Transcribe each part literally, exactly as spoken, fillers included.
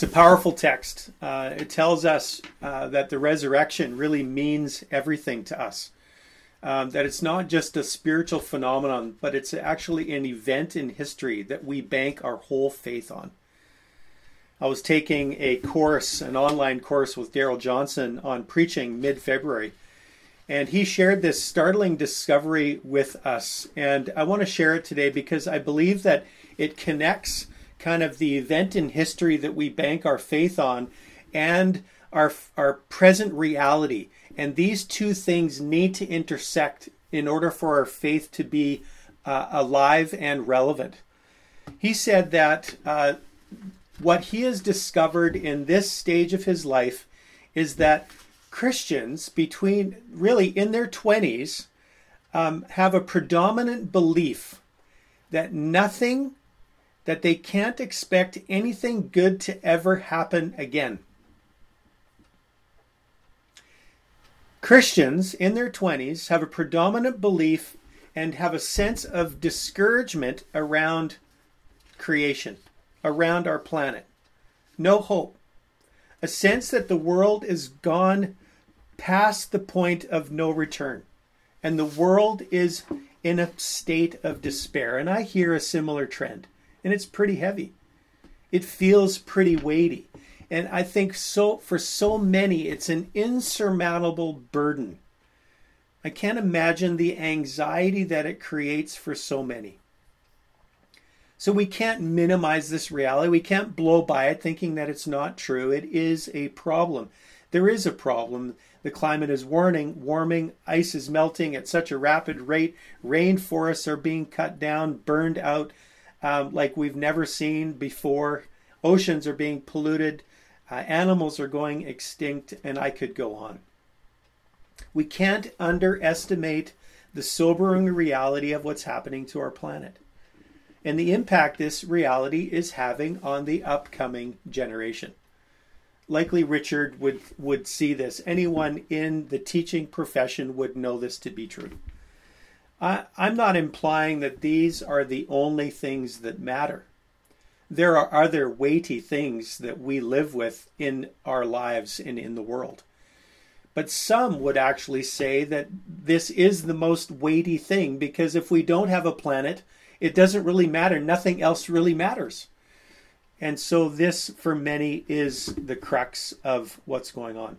It's a powerful text. Uh, it tells us uh, that the resurrection really means everything to us. Um, that it's not just a spiritual phenomenon, but it's actually an event in history that we bank our whole faith on. I was taking a course, an online course with Daryl Johnson on preaching mid-February, and he shared this startling discovery with us. And I want to share it today because I believe that it connects kind of the event in history that we bank our faith on and our, our present reality. And these two things need to intersect in order for our faith to be uh, alive and relevant. He said that uh, what he has discovered in this stage of his life is that Christians between really in their twenties um, have a predominant belief that nothing, that they can't expect anything good to ever happen again. Christians in their twenties have a predominant belief and have a sense of discouragement around creation, around our planet. No hope. A sense that the world is gone past the point of no return. And the world is in a state of despair. And I hear a similar trend. And it's pretty heavy. It feels pretty weighty. And I think so for so many, it's an insurmountable burden. I can't imagine the anxiety that it creates for so many. So we can't minimize this reality. We can't blow by it thinking that it's not true. It is a problem. There is a problem. The climate is warming, warming, ice is melting at such a rapid rate. Rainforests are being cut down, burned out um, like we've never seen before. Oceans are being polluted. Uh, animals are going extinct, and I could go on. We can't underestimate the sobering reality of what's happening to our planet and the impact this reality is having on the upcoming generation. Likely Richard would, would see this. Anyone in the teaching profession would know this to be true. I, I'm not implying that these are the only things that matter. There are other weighty things that we live with in our lives and in the world. But some would actually say that this is the most weighty thing, because if we don't have a planet, it doesn't really matter. Nothing else really matters. And so this, for many, is the crux of what's going on.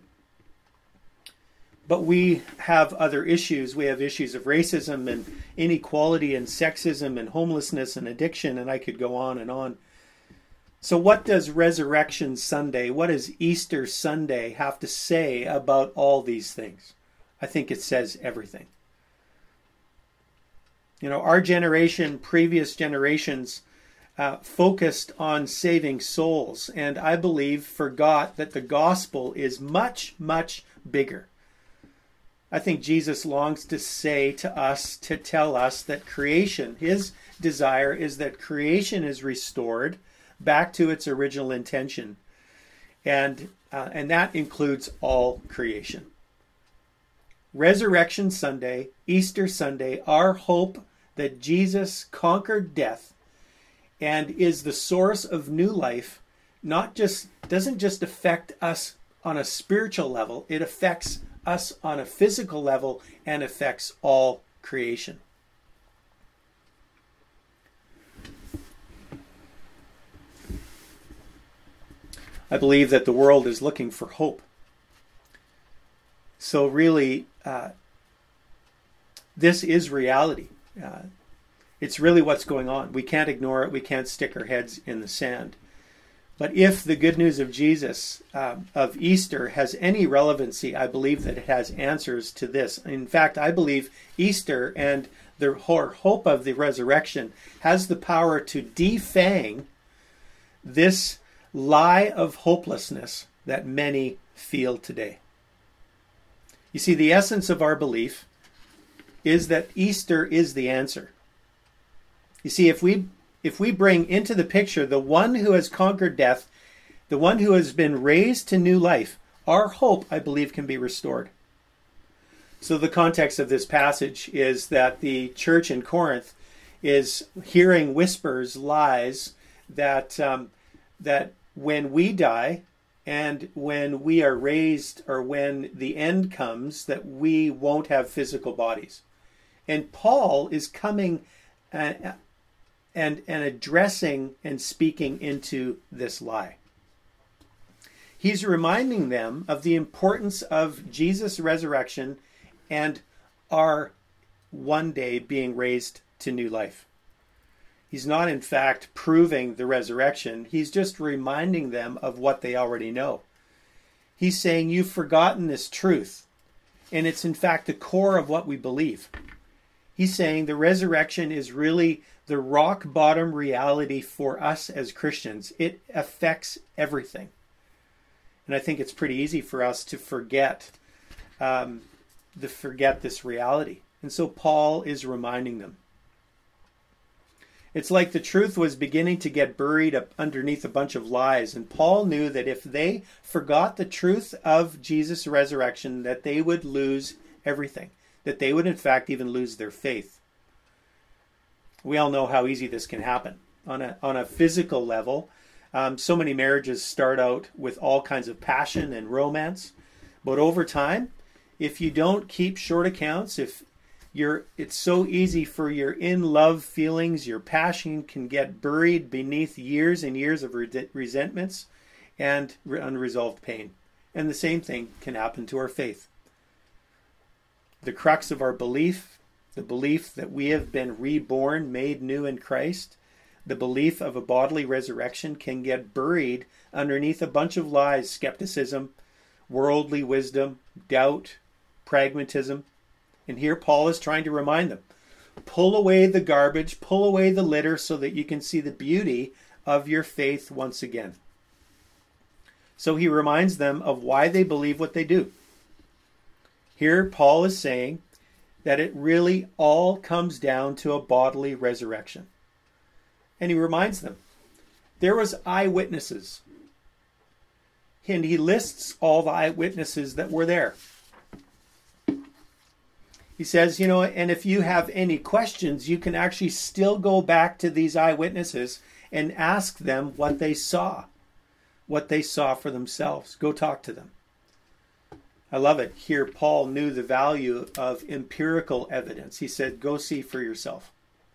But we have other issues. We have issues of racism and inequality and sexism and homelessness and addiction, and I could go on and on. So what does Resurrection Sunday, what does Easter Sunday have to say about all these things? I think it says everything. You know, our generation, previous generations, uh, focused on saving souls, and I believe forgot that the gospel is much, much bigger. I think Jesus longs to say to us, to tell us that creation, his desire is that creation is restored back to its original intention. And, uh, and that includes all creation. Resurrection Sunday, Easter Sunday, our hope that Jesus conquered death and is the source of new life, not just doesn't just affect us on a spiritual level, it affects us on a physical level and affects all creation. I believe that the world is looking for hope. So really, uh, this is reality. Uh, it's really what's going on. We can't ignore it. We can't stick our heads in the sand. But if the good news of Jesus, uh, of Easter, has any relevancy, I believe that it has answers to this. In fact, I believe Easter and the hope of the resurrection has the power to defang this lie of hopelessness that many feel today. You see, the essence of our belief is that Easter is the answer. You see, if we if we bring into the picture the one who has conquered death, the one who has been raised to new life, our hope, I believe, can be restored. So the context of this passage is that the church in Corinth is hearing whispers, lies, that um, that when we die and when we are raised, or when the end comes, that we won't have physical bodies. And Paul is coming and, and, and addressing and speaking into this lie. He's reminding them of the importance of Jesus' resurrection and our one day being raised to new life. He's not, in fact, proving the resurrection. He's just reminding them of what they already know. He's saying, you've forgotten this truth. And it's, in fact, the core of what we believe. He's saying the resurrection is really the rock bottom reality for us as Christians. It affects everything. And I think it's pretty easy for us to forget, um, to forget this reality. And so Paul is reminding them. It's like the truth was beginning to get buried up underneath a bunch of lies. And Paul knew that if they forgot the truth of Jesus' resurrection, that they would lose everything. That they would, in fact, even lose their faith. We all know how easy this can happen. On a, on a physical level, um, so many marriages start out with all kinds of passion and romance. But over time, if you don't keep short accounts, if You're, it's so easy for your in-love feelings, your passion can get buried beneath years and years of re- resentments and re- unresolved pain. And the same thing can happen to our faith. The crux of our belief, the belief that we have been reborn, made new in Christ, the belief of a bodily resurrection can get buried underneath a bunch of lies, skepticism, worldly wisdom, doubt, pragmatism. And here Paul is trying to remind them, pull away the garbage, pull away the litter so that you can see the beauty of your faith once again. So he reminds them of why they believe what they do. Here Paul is saying that it really all comes down to a bodily resurrection. And he reminds them, there was eyewitnesses. And he lists all the eyewitnesses that were there. He says, you know, and if you have any questions, you can actually still go back to these eyewitnesses and ask them what they saw, what they saw for themselves. Go talk to them. I love it. Here, Paul knew the value of empirical evidence. He said, go see for yourself.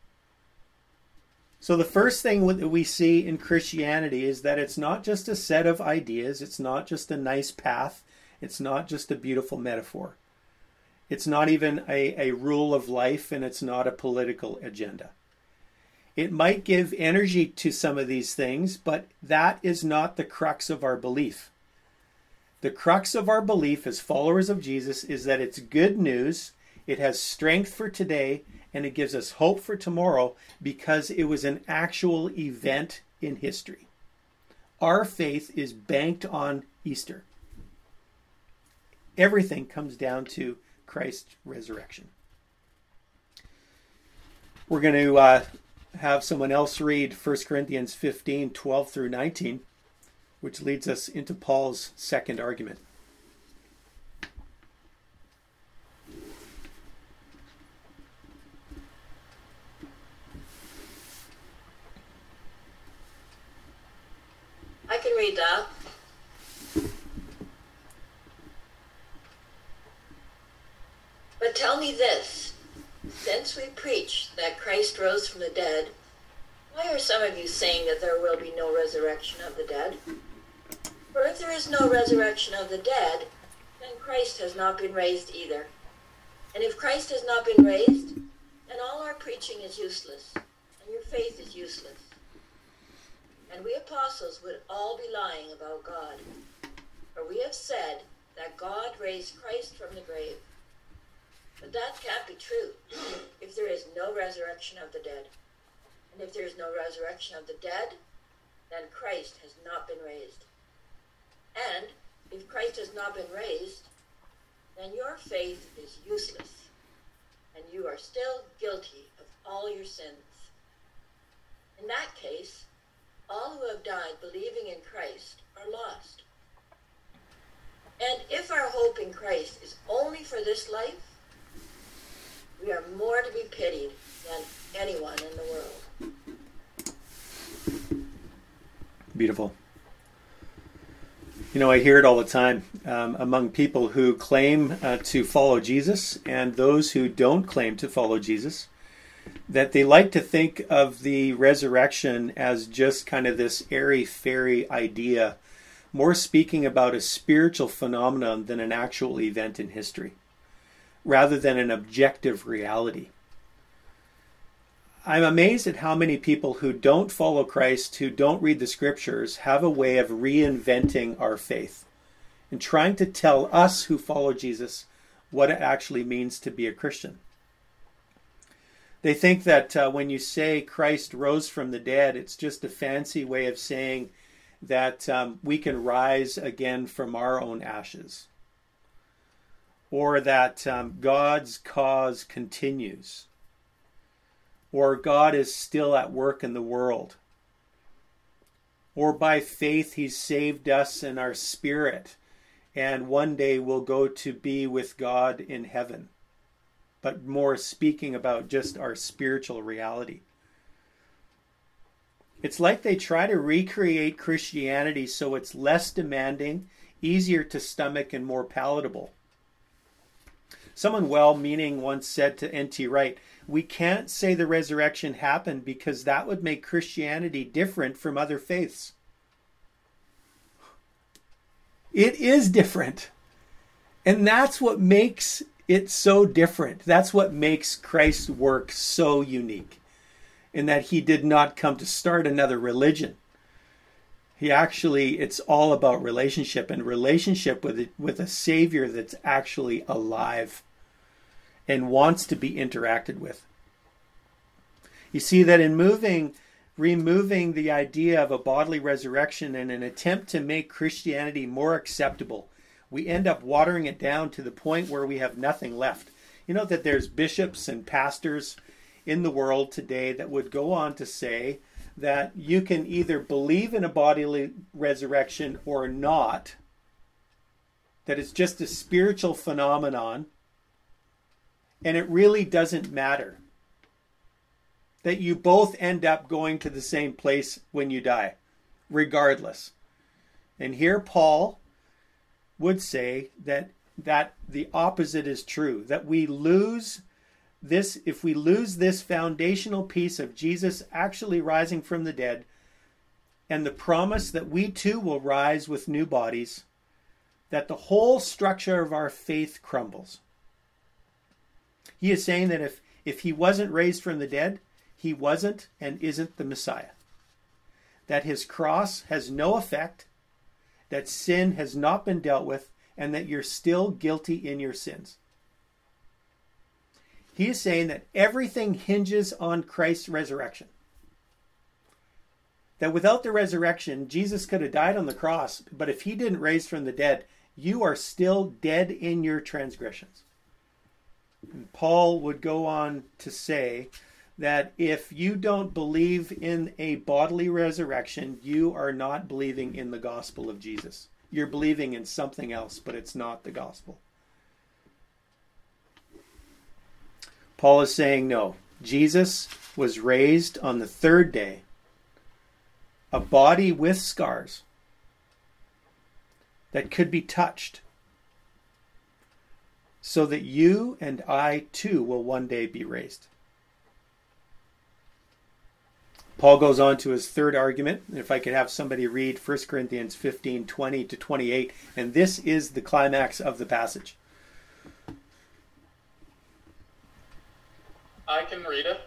So the first thing that we see in Christianity is that it's not just a set of ideas. It's not just a nice path. It's not just a beautiful metaphor. It's not even a, a rule of life, and it's not a political agenda. It might give energy to some of these things, but that is not the crux of our belief. The crux of our belief as followers of Jesus is that it's good news, it has strength for today, and it gives us hope for tomorrow because it was an actual event in history. Our faith is banked on Easter. Everything comes down to Christ's resurrection. We're going to uh, have someone else read First Corinthians fifteen, twelve through nineteen, which leads us into Paul's second argument. I can read that. But tell me this, since we preach that Christ rose from the dead, why are some of you saying that there will be no resurrection of the dead? For if there is no resurrection of the dead, then Christ has not been raised either. And if Christ has not been raised, then all our preaching is useless, and your faith is useless. And we apostles would all be lying about God. For we have said that God raised Christ from the grave. But that can't be true if there is no resurrection of the dead. And if there is no resurrection of the dead, then Christ has not been raised. And if Christ has not been raised, then your faith is useless, and you are still guilty of all your sins. In that case, all who have died believing in Christ are lost. And if our hope in Christ is only for this life, we are more to be pitied than anyone in the world. Beautiful. You know, I hear it all the time um, among people who claim uh, to follow Jesus and those who don't claim to follow Jesus, that they like to think of the resurrection as just kind of this airy-fairy idea, more speaking about a spiritual phenomenon than an actual event in history, rather than an objective reality. I'm amazed at how many people who don't follow Christ, who don't read the scriptures, have a way of reinventing our faith and trying to tell us who follow Jesus what it actually means to be a Christian. They think that uh, when you say Christ rose from the dead, it's just a fancy way of saying that um, we can rise again from our own ashes, or that um, God's cause continues, or God is still at work in the world, or by faith he's saved us in our spirit, and one day we'll go to be with God in heaven, but more speaking about just our spiritual reality. It's like they try to recreate Christianity so it's less demanding, easier to stomach, and more palatable. Someone well-meaning once said to N T Wright, "We can't say the resurrection happened because that would make Christianity different from other faiths." It is different. And that's what makes it so different. That's what makes Christ's work so unique, in that he did not come to start another religion. He actually, it's all about relationship, and relationship with with a Savior that's actually alive and wants to be interacted with. You see that in moving, removing the idea of a bodily resurrection in an attempt to make Christianity more acceptable, we end up watering it down to the point where we have nothing left. You know that there's bishops and pastors in the world today that would go on to say that you can either believe in a bodily resurrection or not, that it's just a spiritual phenomenon, and it really doesn't matter, that you both end up going to the same place when you die, regardless. And here Paul would say that that the opposite is true, that we lose this, if we lose this foundational piece of Jesus actually rising from the dead and the promise that we too will rise with new bodies, that the whole structure of our faith crumbles. He is saying that if, if he wasn't raised from the dead, he wasn't and isn't the Messiah. That his cross has no effect, that sin has not been dealt with, and that you're still guilty in your sins. He is saying that everything hinges on Christ's resurrection. That without the resurrection, Jesus could have died on the cross, but if he didn't raise from the dead, you are still dead in your transgressions. And Paul would go on to say that if you don't believe in a bodily resurrection, you are not believing in the gospel of Jesus. You're believing in something else, but it's not the gospel. Paul is saying, no, Jesus was raised on the third day, a body with scars that could be touched, so that you and I too will one day be raised. Paul goes on to his third argument. If I could have somebody read First Corinthians fifteen, twenty to twenty-eight, and this is the climax of the passage. I can read it.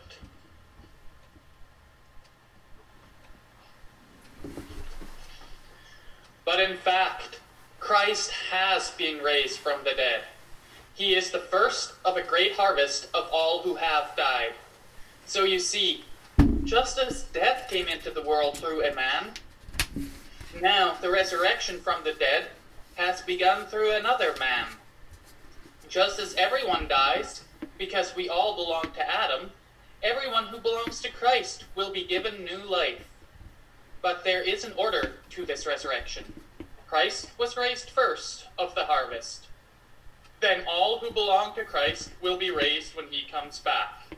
But in fact, Christ has been raised from the dead. He is the first of a great harvest of all who have died. So you see, just as death came into the world through a man, now the resurrection from the dead has begun through another man. Just as everyone dies, because we all belong to Adam, everyone who belongs to Christ will be given new life. But there is an order to this resurrection. Christ was raised first of the harvest. Then all who belong to Christ will be raised when he comes back.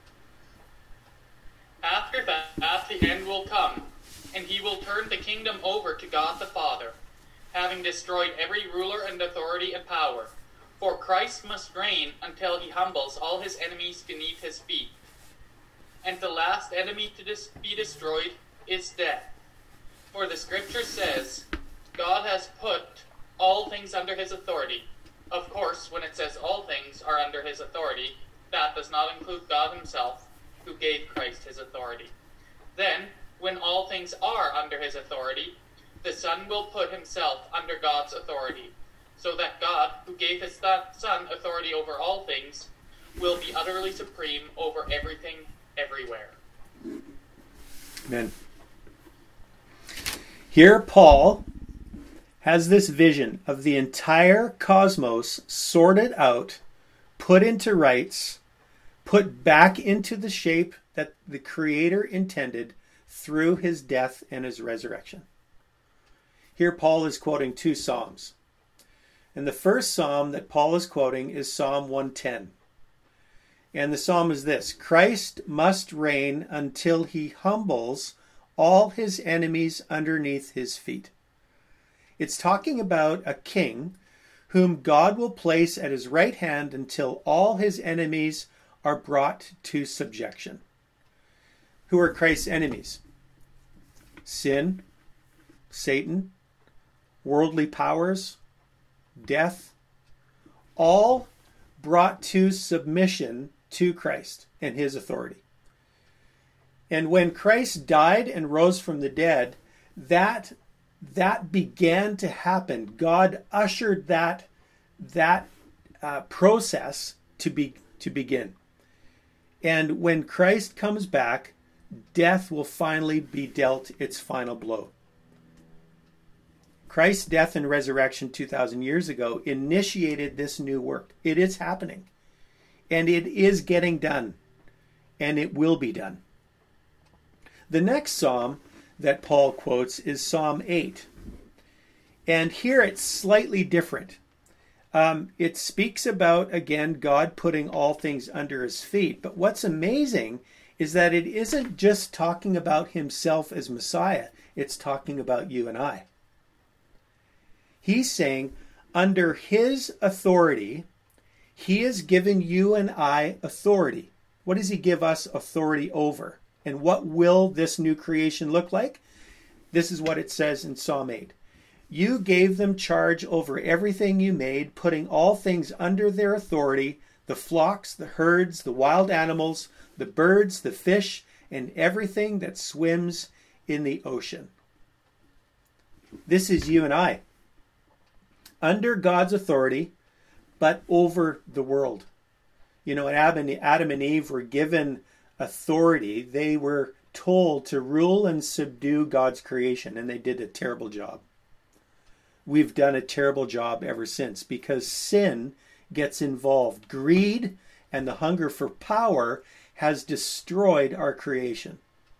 After that, the end will come, and he will turn the kingdom over to God the Father, having destroyed every ruler and authority and power. For Christ must reign until he humbles all his enemies beneath his feet. And the last enemy to dis- be destroyed is death. For the scripture says, God has put all things under his authority. Of course, when it says all things are under his authority, that does not include God himself, who gave Christ his authority. Then, when all things are under his authority, the Son will put himself under God's authority, so that God, who gave his Son authority over all things, will be utterly supreme over everything, everywhere. Amen. Here, Paul has this vision of the entire cosmos sorted out, put into rights, put back into the shape that the Creator intended through his death and his resurrection. Here, Paul is quoting two Psalms. And the first Psalm that Paul is quoting is Psalm one ten. And the Psalm is this: Christ must reign until he humbles all his enemies underneath his feet. It's talking about a king whom God will place at his right hand until all his enemies are brought to subjection. Who are Christ's enemies? Sin, Satan, worldly powers, death, all brought to submission to Christ and his authority. And when Christ died and rose from the dead, that that began to happen. God ushered that that uh, process to be to begin. And when Christ comes back, death will finally be dealt its final blow. Christ's death and resurrection two thousand years ago initiated this new work. It is happening. And it is getting done. And it will be done. The next psalm that Paul quotes is Psalm eight. And here it's slightly different. Um, it speaks about, again, God putting all things under his feet. But what's amazing is that it isn't just talking about himself as Messiah. It's talking about you and I. He's saying, under his authority, he has given you and I authority. What does he give us authority over? And what will this new creation look like? This is what it says in Psalm eight. You gave them charge over everything you made, putting all things under their authority, the flocks, the herds, the wild animals, the birds, the fish, and everything that swims in the ocean. This is you and I. Under God's authority, but over the world. You know, when Adam and Eve were given authority, they were told to rule and subdue God's creation, and they did a terrible job. We've done a terrible job ever since because sin gets involved. Greed and the hunger for power has destroyed our creation.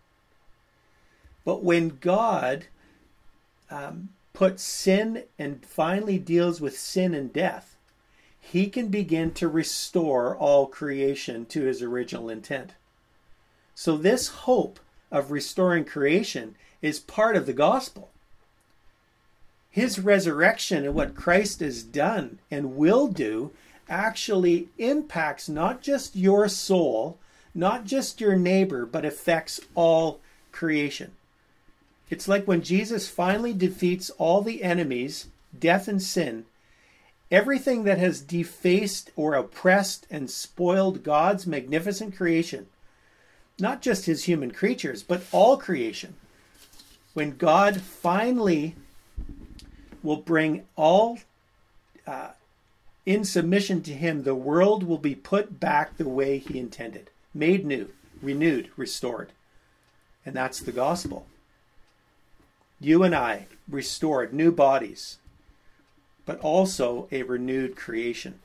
But when God um, puts sin and finally deals with sin and death, he can begin to restore all creation to his original intent. So this hope of restoring creation is part of the gospel. His resurrection and what Christ has done and will do actually impacts not just your soul, not just your neighbor, but affects all creation. It's like when Jesus finally defeats all the enemies, death and sin, everything that has defaced or oppressed and spoiled God's magnificent creation, not just his human creatures, but all creation. When God finally will bring all uh, in submission to him, the world will be put back the way he intended, made new, renewed, restored. And that's the gospel. You and I restored, new bodies, but also a renewed creation.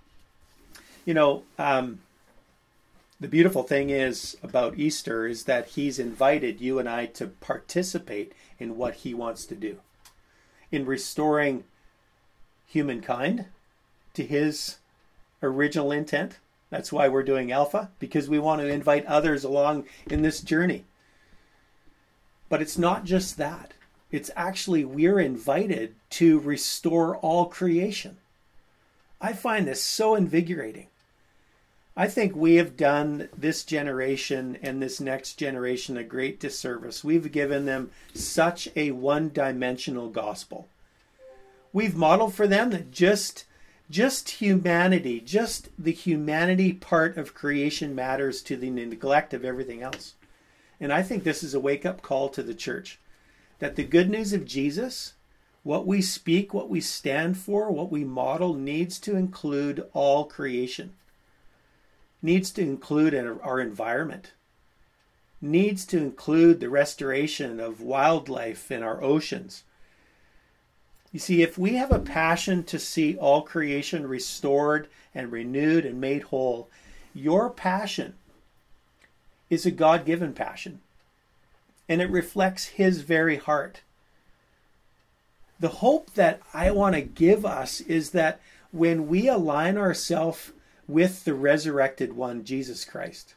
You know, um, the beautiful thing is about Easter is that he's invited you and I to participate in what he wants to do, in restoring humankind to his original intent. That's why we're doing Alpha, because we want to invite others along in this journey. But it's not just that. It's actually, we're invited to restore all creation. I find this so invigorating. I think we have done this generation and this next generation a great disservice. We've given them such a one-dimensional gospel. We've modeled for them that just, just humanity, just the humanity part of creation matters to the neglect of everything else. And I think this is a wake-up call to the church, that the good news of Jesus, what we speak, what we stand for, what we model, needs to include all creation. Needs to include our environment. Needs to include the restoration of wildlife in our oceans. You see, if we have a passion to see all creation restored and renewed and made whole, your passion is a God-given passion. And it reflects his very heart. The hope that I want to give us is that when we align ourselves with the resurrected one, Jesus Christ,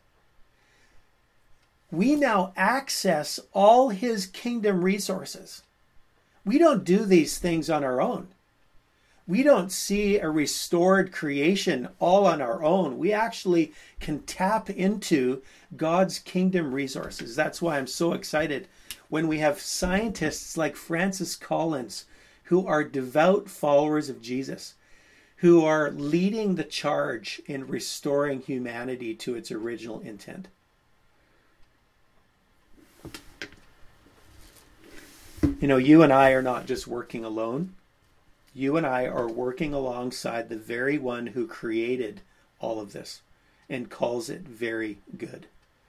we now access all his kingdom resources. We don't do these things on our own. We don't see a restored creation all on our own. We actually can tap into God's kingdom resources. That's why I'm so excited when we have scientists like Francis Collins, who are devout followers of Jesus, who are leading the charge in restoring humanity to its original intent. You know, you and I are not just working alone. You and I are working alongside the very one who created all of this and calls it very good.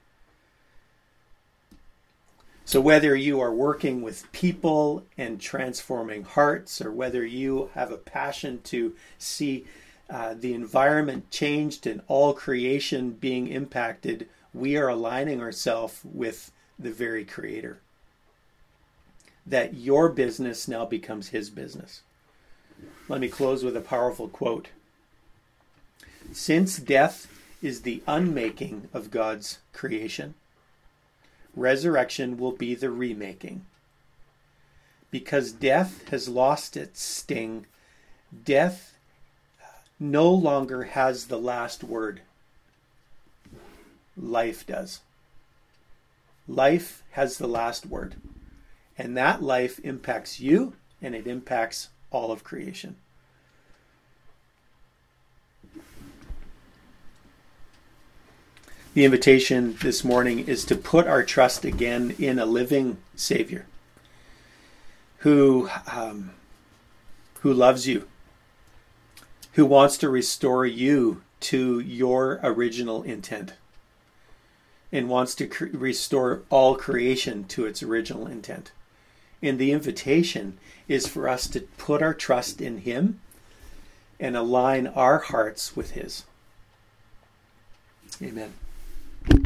So whether you are working with people and transforming hearts, or whether you have a passion to see uh, the environment changed and all creation being impacted, we are aligning ourselves with the very Creator. That your business now becomes his business. Let me close with a powerful quote. Since death is the unmaking of God's creation, resurrection will be the remaking. Because death has lost its sting, death no longer has the last word. Life does. Life has the last word. And that life impacts you, and it impacts all of creation. The invitation this morning is to put our trust again in a living Savior who, um, who loves you, who wants to restore you to your original intent, and wants to cre- restore all creation to its original intent. And the invitation is for us to put our trust in him and align our hearts with his. Amen.